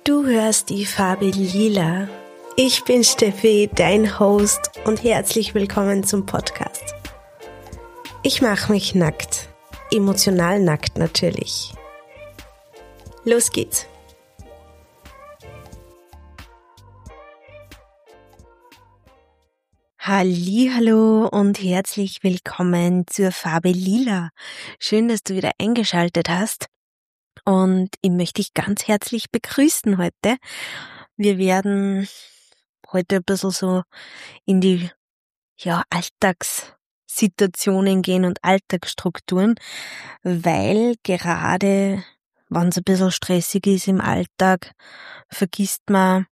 Du hörst die Farbe Lila. Ich bin Steffi, dein Host, und herzlich willkommen zum Podcast. Ich mache mich nackt. Emotional nackt natürlich. Los geht's. Hallihallo und herzlich willkommen zur Farbe Lila. Schön, dass du wieder eingeschaltet hast. Und ich möchte dich ganz herzlich begrüßen heute. Wir werden heute ein bisschen so in die Alltagssituationen gehen und Alltagsstrukturen, weil gerade, wenn es ein bisschen stressig ist im Alltag, vergisst man,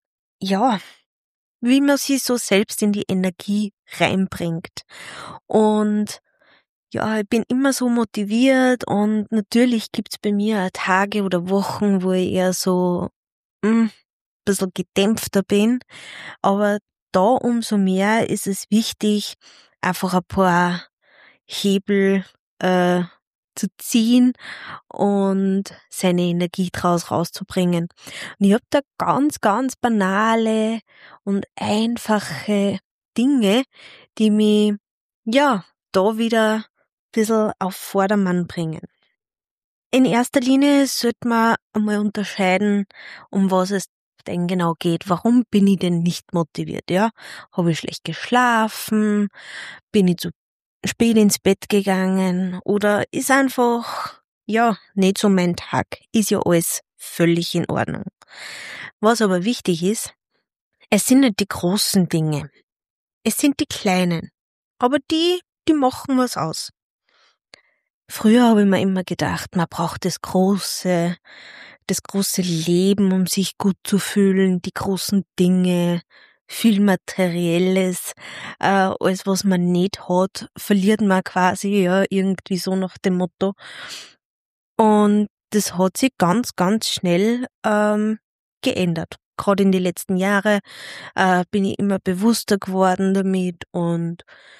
wie man sich so selbst in die Energie reinbringt. Und ich bin immer so motiviert, und natürlich gibt's bei mir auch Tage oder Wochen, wo ich eher so ein bisschen gedämpfter bin. Aber da umso mehr ist es wichtig, einfach ein paar Hebel zu ziehen und seine Energie draus rauszubringen. Und ich habe da ganz, ganz banale und einfache Dinge, die mich da wieder bisschen auf Vordermann bringen. In erster Linie sollte man einmal unterscheiden, um was es denn genau geht. Warum bin ich denn nicht motiviert? Ja, habe ich schlecht geschlafen? Bin ich zu spät ins Bett gegangen? Oder ist einfach, nicht so mein Tag? Ist ja alles völlig in Ordnung. Was aber wichtig ist, es sind nicht die großen Dinge. Es sind die kleinen. Aber die machen was aus. Früher habe ich mir immer gedacht, man braucht das große Leben, um sich gut zu fühlen, die großen Dinge, viel Materielles, alles was man nicht hat, verliert man quasi, irgendwie so nach dem Motto. Und das hat sich ganz, ganz schnell geändert. Gerade in den letzten Jahren bin ich immer bewusster geworden damit, und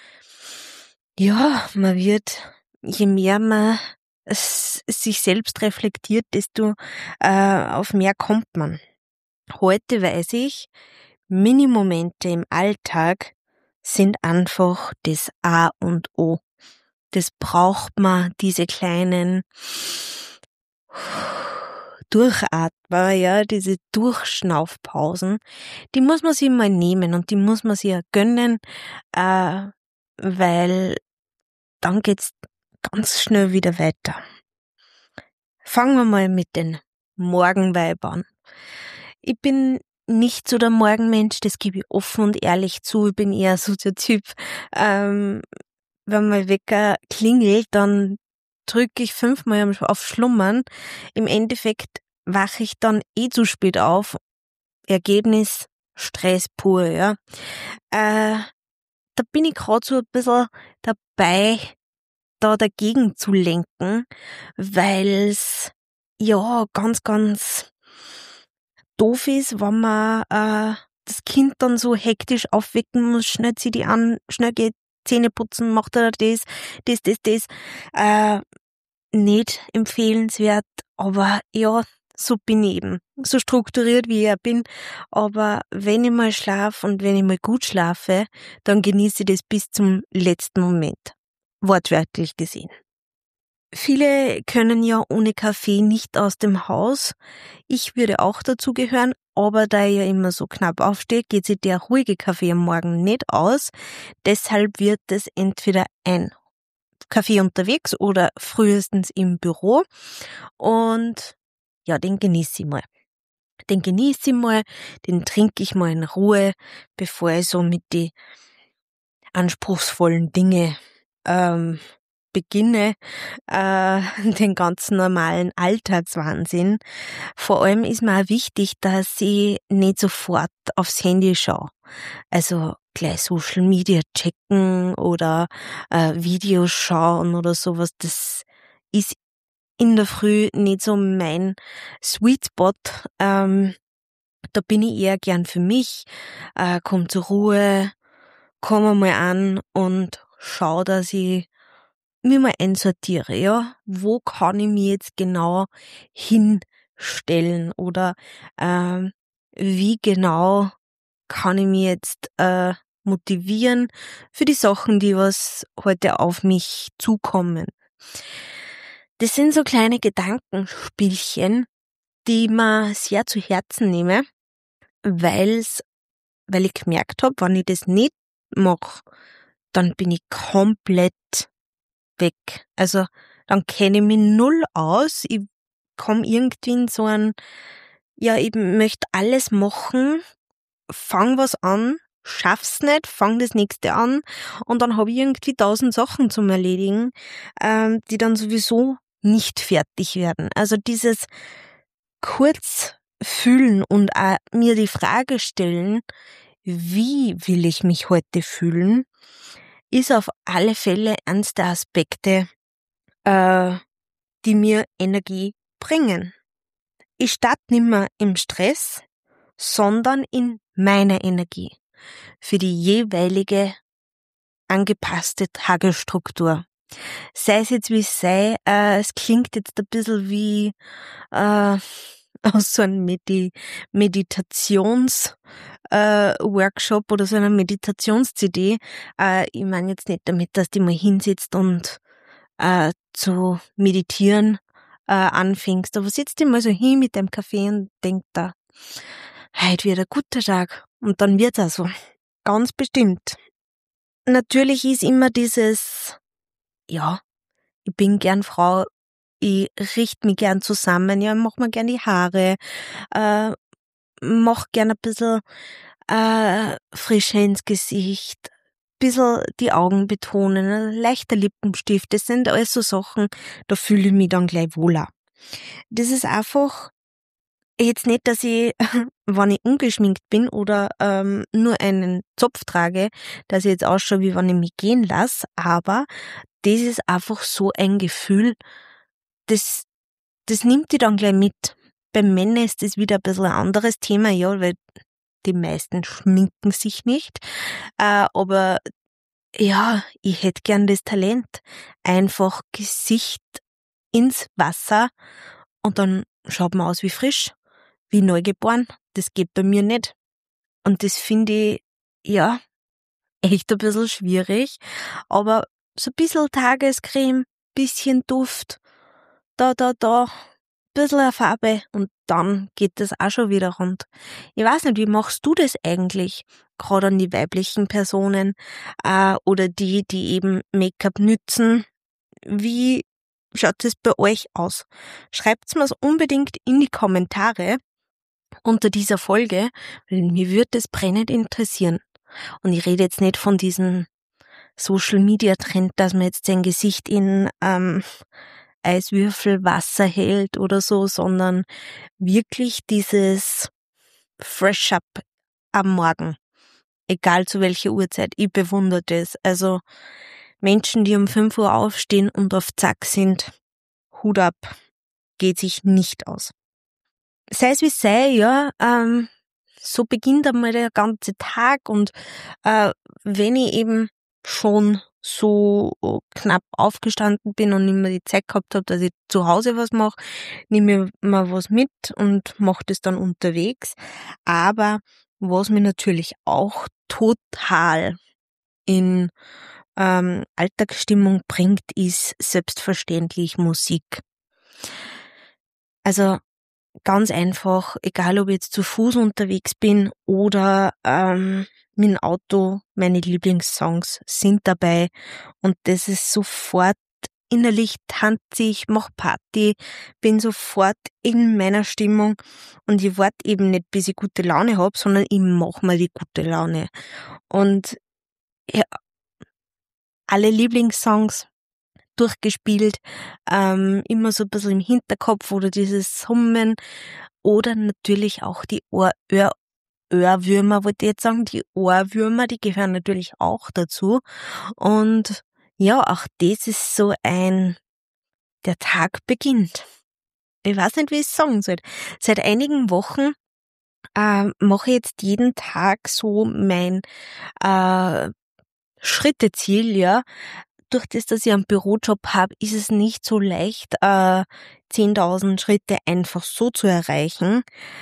man wird, je mehr man sich selbst reflektiert, desto auf mehr kommt man. Heute weiß ich, Minimomente im Alltag sind einfach das A und O. Das braucht man, diese kleinen Durchatmer, diese Durchschnaufpausen, die muss man sich mal nehmen und die muss man sich ja gönnen, weil dann geht's ganz schnell wieder weiter. Fangen wir mal mit den Morgenvibe an. Ich bin nicht so der Morgenmensch, das gebe ich offen und ehrlich zu. Ich bin eher so der Typ, wenn mein Wecker klingelt, dann drücke ich 5-mal auf Schlummern. Im Endeffekt wache ich dann zu spät auf. Ergebnis Stress pur, Da bin ich gerade so ein bisschen dabei, da dagegen zu lenken, weil's ganz, ganz doof ist, wenn man das Kind dann so hektisch aufwecken muss, schnell zieh die an, schnell geht Zähne putzen, macht er das. Nicht empfehlenswert, aber so bin ich eben. So strukturiert wie ich bin. Aber wenn ich mal schlafe und wenn ich mal gut schlafe, dann genieße ich das bis zum letzten Moment. Wortwörtlich gesehen. Viele können ja ohne Kaffee nicht aus dem Haus. Ich würde auch dazu gehören, aber da ich ja immer so knapp aufstehe, geht sich der ruhige Kaffee am Morgen nicht aus. Deshalb wird es entweder ein Kaffee unterwegs oder frühestens im Büro. Und den genieße ich mal. Den trinke ich mal in Ruhe, bevor ich so mit die anspruchsvollen Dinge beginne, den ganzen normalen Alltagswahnsinn. Vor allem ist mir auch wichtig, dass ich nicht sofort aufs Handy schaue. Also gleich Social Media checken oder Videos schauen oder sowas. Das ist in der Früh nicht so mein Sweet Spot. Da bin ich eher gern für mich, komm zur Ruhe, komm einmal an und schau, dass ich mich mal einsortiere, wo kann ich mich jetzt genau hin stellen oder wie genau kann ich mich jetzt motivieren für die Sachen, die was heute auf mich zukommen. Das sind so kleine Gedankenspielchen, die ich mir sehr zu Herzen nehme, weil ich gemerkt habe, wenn ich das nicht mache, dann bin ich komplett weg. Also dann kenne ich mich null aus. Ich komme irgendwie in so ein, ja, ich möchte alles machen, fang was an, schaff's nicht, fang das nächste an und dann habe ich irgendwie 1000 Sachen zum Erledigen, die dann sowieso nicht fertig werden. Also dieses kurz fühlen und auch mir die Frage stellen, wie will ich mich heute fühlen, ist auf alle Fälle eines der Aspekte, die mir Energie bringen. Ich starte nicht mehr im Stress, sondern in meiner Energie für die jeweilige angepasste Tagesstruktur. Sei es jetzt wie es sei, es klingt jetzt ein bisschen wie aus so einem Meditations Workshop oder so einer Meditations-CD. Ich meine jetzt nicht damit, dass die mal hinsitzt und zu meditieren anfängst, aber sitzt dir mal so hin mit deinem Kaffee und denkt da, heute wird ein guter Tag und dann wird's auch so. Ganz bestimmt. Natürlich ist immer dieses, ja, ich bin gern Frau, ich richte mich gern zusammen, ja, mach mir gern die Haare, mach gern ein bisschen Frische ins Gesicht, bisschen die Augen betonen, ein leichter Lippenstift, das sind alles so Sachen, da fühle ich mich dann gleich wohler. Das ist einfach jetzt nicht, dass ich, wenn ich ungeschminkt bin oder nur einen Zopf trage, dass ich jetzt ausschaue, wie wenn ich mich gehen lasse, aber das ist einfach so ein Gefühl, das nimmt die dann gleich mit. Bei Männern ist das wieder ein bisschen ein anderes Thema, ja, weil die meisten schminken sich nicht, aber ja, ich hätte gern das Talent. Einfach Gesicht ins Wasser und dann schaut man aus wie frisch, wie neugeboren. Das geht bei mir nicht. Und das finde ich, ja, echt ein bisschen schwierig. Aber so ein bisschen Tagescreme, bisschen Duft, da, bisschen eine Farbe und dann geht das auch schon wieder rund. Ich weiß nicht, wie machst du das eigentlich? Gerade an die weiblichen Personen oder die eben Make-up nützen. Wie schaut es bei euch aus? Schreibt's mir's unbedingt in die Kommentare unter dieser Folge, weil mir würde das brennend interessieren. Und ich rede jetzt nicht von diesem Social-Media-Trend, dass man jetzt sein Gesicht in Eiswürfel Wasser hält oder so, sondern wirklich dieses Fresh-Up am Morgen. Egal zu welcher Uhrzeit. Ich bewundere das. Also Menschen, die um 5 Uhr aufstehen und auf Zack sind, Hut ab, geht sich nicht aus. Sei es wie sei, ja, so beginnt einmal der ganze Tag und wenn ich eben schon so knapp aufgestanden bin und nicht mehr die Zeit gehabt habe, dass ich zu Hause was mache, nehme ich mir was mit und mache das dann unterwegs. Aber was mir natürlich auch total in Alltagsstimmung bringt, ist selbstverständlich Musik. Also ganz einfach, egal ob ich jetzt zu Fuß unterwegs bin oder mit dem Auto, meine Lieblingssongs sind dabei und das ist sofort innerlich tanze ich, mach Party, bin sofort in meiner Stimmung und ich warte eben nicht, bis ich gute Laune hab, sondern ich mach mal die gute Laune. Und ja, alle Lieblingssongs durchgespielt, immer so ein bisschen im Hinterkopf oder dieses Summen oder natürlich auch die Ohrwürmer, wollte ich jetzt sagen, die Ohrwürmer, die gehören natürlich auch dazu und ja, auch das ist so der Tag beginnt. Ich weiß nicht, wie ich es sagen soll. Seit einigen Wochen mache ich jetzt jeden Tag so mein Schritteziel, ja, durch das, dass ich einen Bürojob habe, ist es nicht so leicht, 10.000 Schritte einfach so zu erreichen.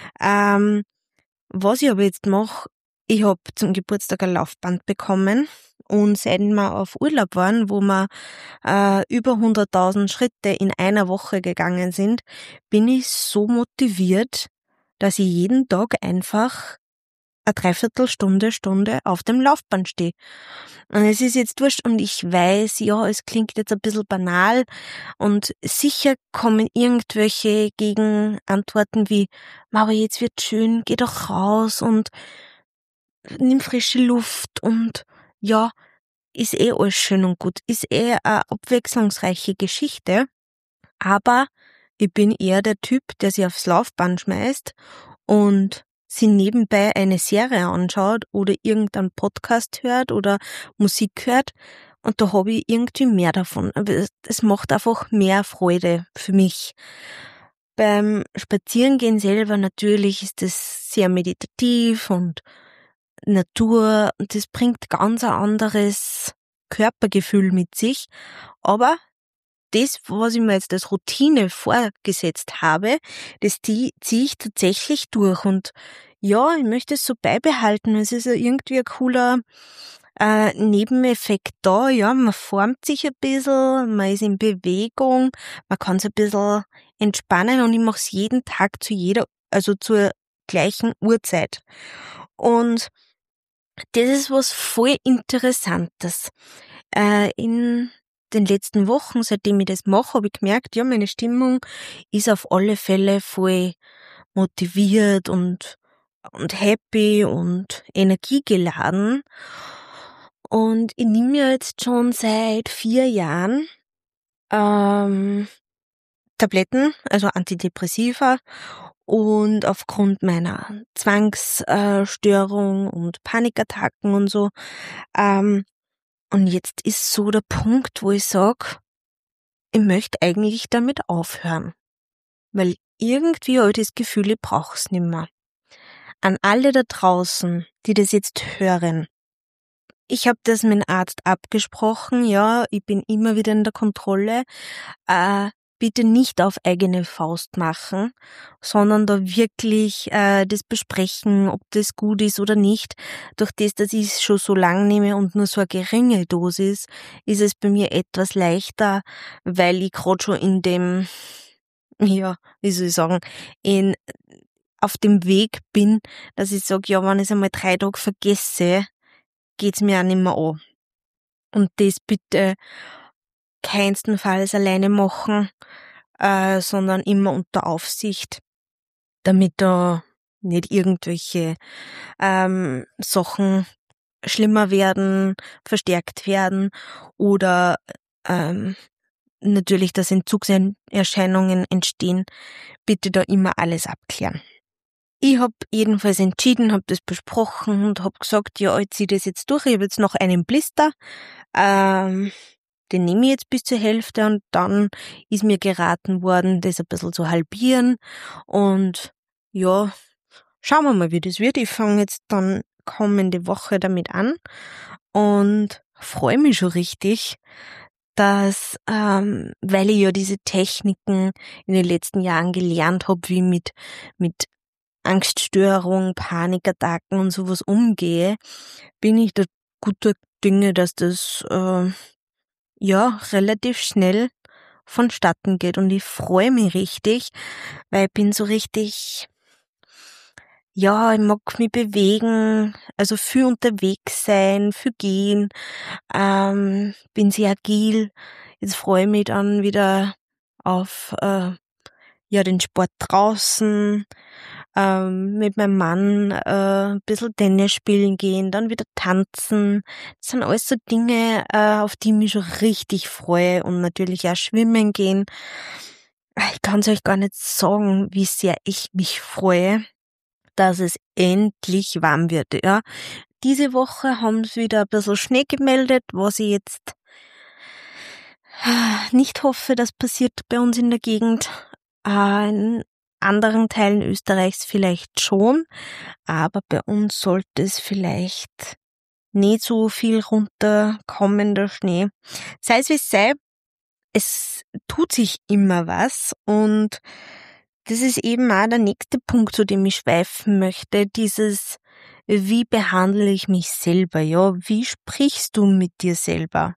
Was ich aber jetzt mache, ich habe zum Geburtstag ein Laufband bekommen und seitdem wir auf Urlaub waren, wo wir über 100.000 Schritte in einer Woche gegangen sind, bin ich so motiviert, dass ich jeden Tag einfach eine Dreiviertelstunde auf dem Laufband stehe. Und es ist jetzt wurscht und ich weiß, ja, es klingt jetzt ein bisschen banal und sicher kommen irgendwelche Gegenantworten wie, aber jetzt wird schön, geh doch raus und nimm frische Luft und ja, ist eh alles schön und gut, ist eh eine abwechslungsreiche Geschichte, aber ich bin eher der Typ, der sich aufs Laufband schmeißt und sie nebenbei eine Serie anschaut oder irgendeinen Podcast hört oder Musik hört und da habe ich irgendwie mehr davon. Aber es macht einfach mehr Freude für mich. Beim Spazierengehen selber natürlich ist es sehr meditativ und Natur und das bringt ganz ein anderes Körpergefühl mit sich, aber das, was ich mir jetzt als Routine vorgesetzt habe, das ziehe ich tatsächlich durch. Und ja, ich möchte es so beibehalten. Es ist ja irgendwie ein cooler Nebeneffekt da. Ja, man formt sich ein bisschen, man ist in Bewegung, man kann sich ein bisschen entspannen und ich mache es jeden Tag also zur gleichen Uhrzeit. Und das ist was voll Interessantes. In den letzten Wochen, seitdem ich das mache, habe ich gemerkt, ja, meine Stimmung ist auf alle Fälle voll motiviert und happy und energiegeladen. Und ich nehme mir jetzt schon seit 4 Jahren Tabletten, also Antidepressiva. Und aufgrund meiner Zwangsstörung und Panikattacken und so, und jetzt ist so der Punkt, wo ich sag, ich möchte eigentlich damit aufhören. Weil irgendwie habe ich das Gefühl, ich brauch's nimmer. An alle da draußen, die das jetzt hören. Ich habe das mit dem Arzt abgesprochen, ja, ich bin immer wieder in der Kontrolle. Bitte nicht auf eigene Faust machen, sondern da wirklich das besprechen, ob das gut ist oder nicht. Durch das, dass ich es schon so lang nehme und nur so eine geringe Dosis, ist es bei mir etwas leichter, weil ich gerade schon in dem, ja, wie soll ich sagen, auf dem Weg bin, dass ich sage, ja, wenn ich es einmal 3 Tage vergesse, geht's mir auch nicht mehr an. Und das bitte keinstenfalls alleine machen, sondern immer unter Aufsicht, damit da nicht irgendwelche Sachen schlimmer werden, verstärkt werden oder natürlich, dass Entzugserscheinungen entstehen. Bitte da immer alles abklären. Ich habe jedenfalls entschieden, habe das besprochen und habe gesagt, ja, ich ziehe das jetzt durch. Ich habe jetzt noch einen Blister, den nehme ich jetzt bis zur Hälfte und dann ist mir geraten worden, das ein bisschen zu halbieren. Und ja, schauen wir mal, wie das wird. Ich fange jetzt dann kommende Woche damit an und freue mich schon richtig, dass, weil ich ja diese Techniken in den letzten Jahren gelernt habe, wie mit Angststörung, Panikattacken und sowas umgehe, bin ich da guter Dinge, dass das ja relativ schnell vonstatten geht und ich freue mich richtig, weil ich bin so richtig, ja, ich mag mich bewegen, also viel unterwegs sein, viel gehen, bin sehr agil. Jetzt freue ich mich dann wieder auf ja den Sport draußen, mit meinem Mann ein bisschen Tennis spielen gehen, dann wieder tanzen. Das sind alles so Dinge, auf die ich mich schon richtig freue und natürlich auch schwimmen gehen. Ich kann es euch gar nicht sagen, wie sehr ich mich freue, dass es endlich warm wird. Ja, diese Woche haben sie wieder ein bisschen Schnee gemeldet, was ich jetzt nicht hoffe, das passiert bei uns in der Gegend. In anderen Teilen Österreichs vielleicht schon, aber bei uns sollte es vielleicht nicht so viel runterkommender Schnee. Sei es wie es sei, es tut sich immer was und das ist eben auch der nächste Punkt, zu dem ich schweifen möchte, dieses, wie behandle ich mich selber, ja? Wie sprichst du mit dir selber?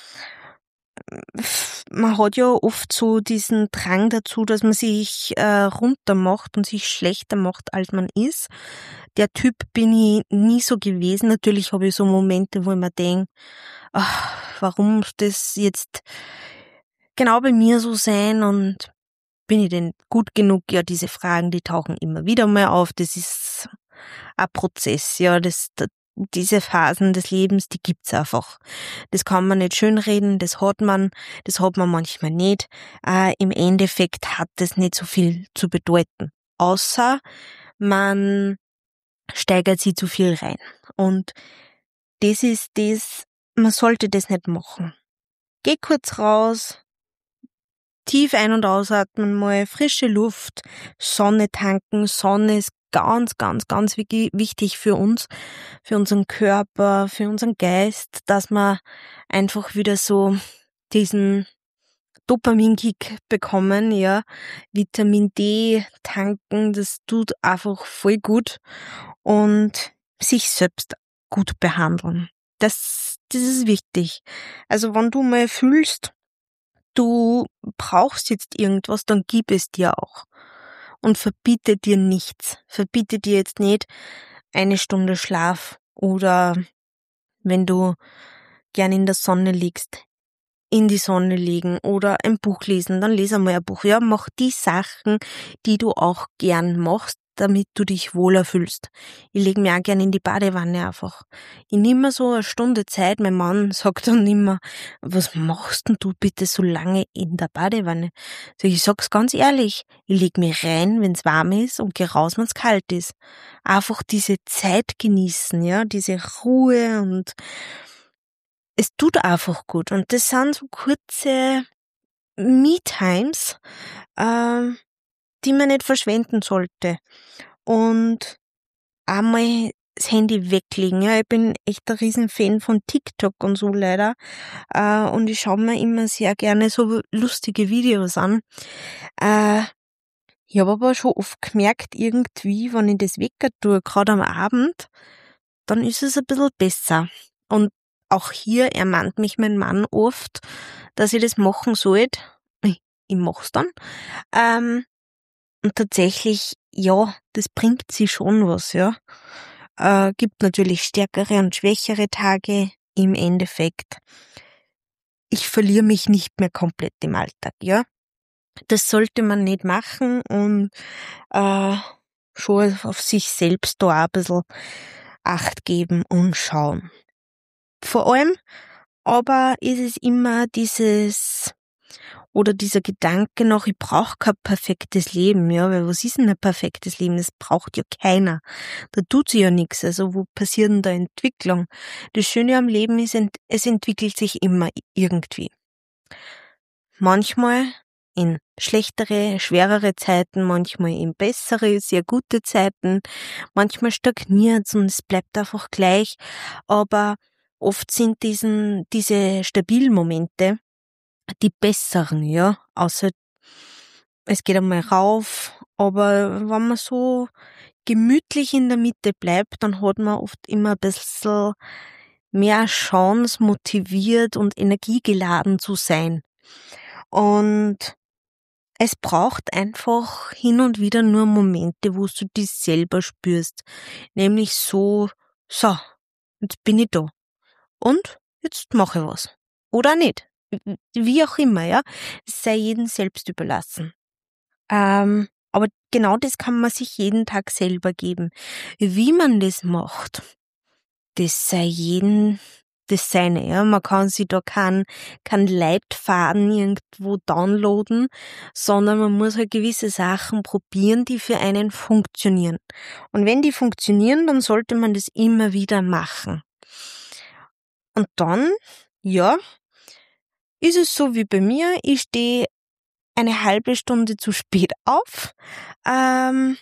Man hat ja oft so diesen Drang dazu, dass man sich runter macht und sich schlechter macht, als man ist. Der Typ bin ich nie so gewesen. Natürlich habe ich so Momente, wo ich mir denke, warum muss das jetzt genau bei mir so sein und bin ich denn gut genug? Ja, diese Fragen, die tauchen immer wieder mal auf. Das ist ein Prozess, ja, diese Phasen des Lebens, die gibt's einfach. Das kann man nicht schönreden, das hat man manchmal nicht. Im Endeffekt hat das nicht so viel zu bedeuten. Außer man steigert sich zu viel rein. Und das ist das, man sollte das nicht machen. Geh kurz raus, tief ein- und ausatmen mal, frische Luft, Sonne tanken. Sonne ist ganz, ganz, ganz wichtig für uns, für unseren Körper, für unseren Geist, dass wir einfach wieder so diesen Dopaminkick bekommen, ja. Vitamin D tanken, das tut einfach voll gut und sich selbst gut behandeln. Das ist wichtig. Also wenn du mal fühlst, du brauchst jetzt irgendwas, dann gib es dir auch. Und verbiete dir nichts. Verbiete dir jetzt nicht 1 Stunde Schlaf oder wenn du gern in der Sonne liegst, in die Sonne legen oder ein Buch lesen, dann lese einmal ein Buch. Ja, mach die Sachen, die du auch gern machst, damit du dich wohler fühlst. Ich lege mir auch gern in die Badewanne einfach. Ich nehme mir so 1 Stunde Zeit. Mein Mann sagt dann immer, was machst denn du bitte so lange in der Badewanne? So, ich sag's ganz ehrlich, ich leg mich rein, wenn's warm ist und geh raus, wenn's kalt ist. Einfach diese Zeit genießen, ja, diese Ruhe und es tut einfach gut. Und das sind so kurze Me-Times, ähm, die man nicht verschwenden sollte. Und einmal das Handy weglegen. Ja, ich bin echt ein Riesenfan von TikTok und so leider. Und ich schaue mir immer sehr gerne so lustige Videos an. Ich habe aber schon oft gemerkt, irgendwie, wenn ich das wecker tue, gerade am Abend, dann ist es ein bisschen besser. Und auch hier ermahnt mich mein Mann oft, dass ich das machen sollte. Ich mach's dann. Und tatsächlich, ja, das bringt sie schon was, ja. Gibt natürlich stärkere und schwächere Tage im Endeffekt. Ich verliere mich nicht mehr komplett im Alltag, ja. Das sollte man nicht machen und schon auf sich selbst da auch ein bisschen Acht geben und schauen. Vor allem aber ist es immer dieser Gedanke noch, ich brauche kein perfektes Leben, ja, weil was ist denn ein perfektes Leben? Das braucht ja keiner. Da tut sich ja nichts. Also wo passiert denn da Entwicklung? Das Schöne am Leben ist, es entwickelt sich immer irgendwie. Manchmal in schlechtere, schwerere Zeiten, manchmal in bessere, sehr gute Zeiten, manchmal stagniert's und es bleibt einfach gleich, aber oft sind diese stabilen Momente die besseren, ja, außer es geht einmal rauf, aber wenn man so gemütlich in der Mitte bleibt, dann hat man oft immer ein bisschen mehr Chance, motiviert und energiegeladen zu sein. Und es braucht einfach hin und wieder nur Momente, wo du dich selber spürst. Nämlich so, jetzt bin ich da. Und jetzt mache ich was. Oder nicht. Wie auch immer, ja. Es sei jedem selbst überlassen. Aber genau das kann man sich jeden Tag selber geben. Wie man das macht, das sei jedem das Seine, ja. Man kann sich da kein Leitfaden irgendwo downloaden, sondern man muss halt gewisse Sachen probieren, die für einen funktionieren. Und wenn die funktionieren, dann sollte man das immer wieder machen. Und dann, ja, ist es so wie bei mir, ich stehe 1/2 Stunde zu spät auf,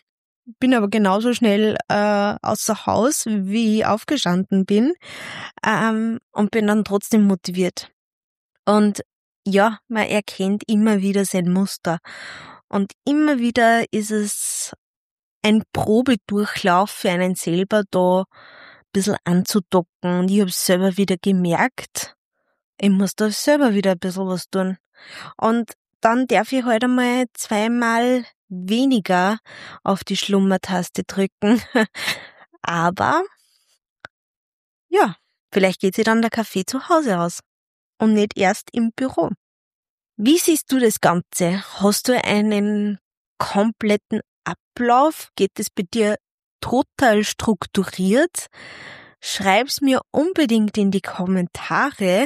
bin aber genauso schnell außer Haus, wie ich aufgestanden bin, und bin dann trotzdem motiviert. Und ja, man erkennt immer wieder sein Muster. Und immer wieder ist es ein Probedurchlauf für einen selber, da ein bisschen anzudocken. Und ich habe es selber wieder gemerkt, ich muss da selber wieder ein bisschen was tun. Und dann darf ich halt einmal 2-mal weniger auf die Schlummertaste drücken. Aber ja, vielleicht geht sich dann der Kaffee zu Hause aus und nicht erst im Büro. Wie siehst du das Ganze? Hast du einen kompletten Ablauf? Geht es bei dir total strukturiert? Schreib's mir unbedingt in die Kommentare.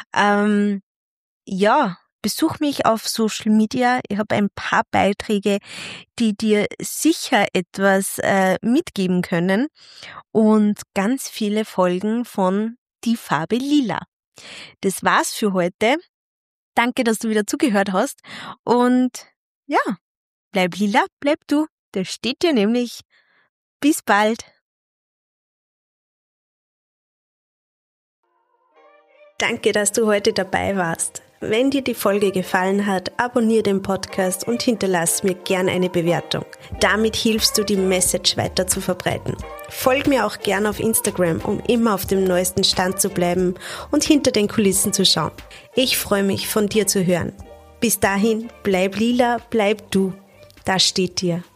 Ja, besuch mich auf Social Media. Ich habe ein paar Beiträge, die dir sicher etwas mitgeben können und ganz viele Folgen von Die Farbe Lila. Das war's für heute. Danke, dass du wieder zugehört hast und ja, bleib lila, bleib du. Das steht dir nämlich. Bis bald. Danke, dass du heute dabei warst. Wenn dir die Folge gefallen hat, abonniere den Podcast und hinterlass mir gern eine Bewertung. Damit hilfst du, die Message weiter zu verbreiten. Folg mir auch gern auf Instagram, um immer auf dem neuesten Stand zu bleiben und hinter den Kulissen zu schauen. Ich freue mich, von dir zu hören. Bis dahin, bleib lila, bleib du. Das steht dir.